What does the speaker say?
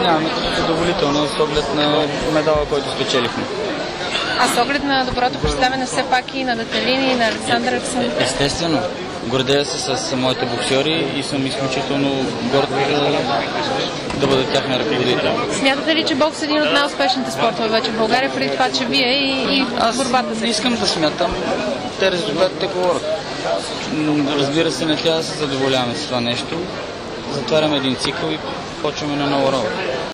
оценяваме като задоволително с оглед на медала, който спечелихме. А с оглед на доброто представяне все пак и на Детелин и на Александър Александров? Естествено. Гордея се с моите боксьори и съм изключително горд да бъда тяхна ръководител. Смятате ли, че бокс е един от най-успешните спортове вече в България, преди това, че вие и борбата Аз искам да смятам. Те резултатите говорят. Разбира се, не трябва да се задоволяваме с това нещо. Затваряме един цикъл и почваме на нова работа.